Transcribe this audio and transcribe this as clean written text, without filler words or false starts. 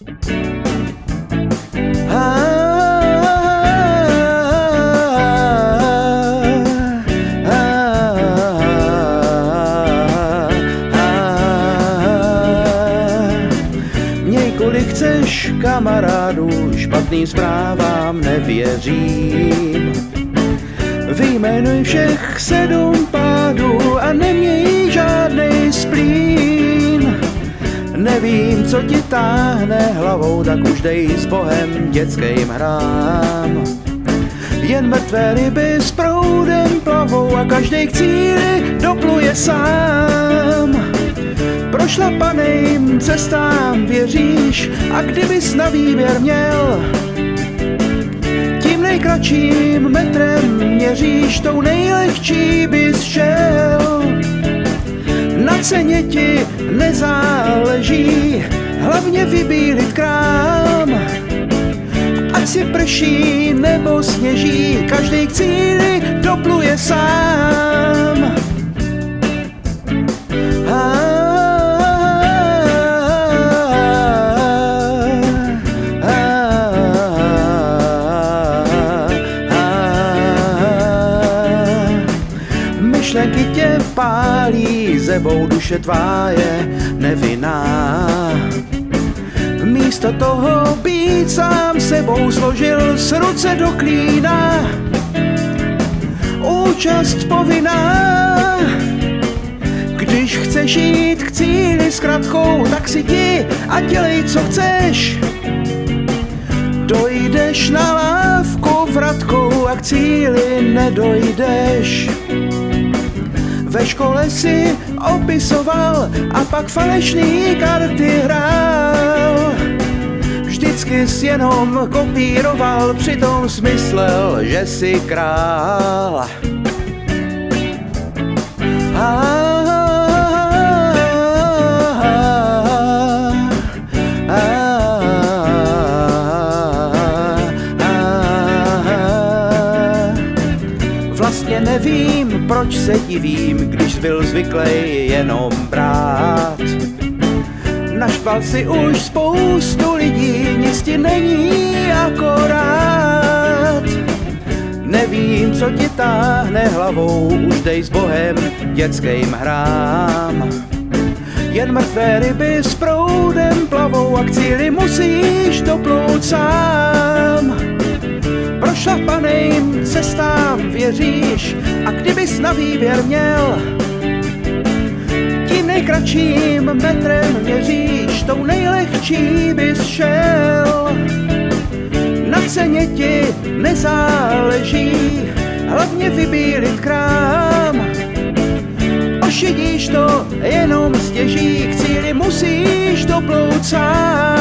Měj kolik chceš kamarádů, špatným zprávám nevěřím. Vyjmenuj všech 7 pádů a neměj žádnej splín. Nevím, co ti táhne hlavou, tak už dej s Bohem dětským hrám. Jen mrtvé ryby s proudem plavou a každej k cíli dopluje sám. Prošlapaným cestám věříš a kdybys na výběr měl, tím nejkratším metrem měříš, tou nejlehčí bys šel. Na ceně ti nezáleží, hlavně vybílit krám. Ať si prší nebo sněží, každej k cíli dopluje sám. Myšlenky tě pálí, zebou duše tvá je nevinná. Místo toho být sám sebou složil s ruce do klína. Účast povinná, když chceš jít k cíli s kratkou, tak si jdi a dělej, co chceš. Dojdeš na lávku vratkou a k cíli nedojdeš. Ve škole si opisoval a pak falešný karty hrál. Vždycky jsi jenom kopíroval, přitom smyslel, že jsi král. Vlastně nevím, proč se divím, když byl zvyklý jenom brát. Naštval si už spoustu lidí, nic ti není akorát. Nevím, co ti táhne hlavou, už dej s Bohem dětským hrám. Jen mrtvé ryby s proudem plavou a k cíli musíš doplout sám. Prošlapaným cestám věříš a kdybys na výběr měl, tím nejkratším metrem měříš, tou nejlehčí bys šel. Na ceně ti nezáleží, hlavně vybílit krám. Ošidíš to jenom stěží, k cíli musíš doplout sám.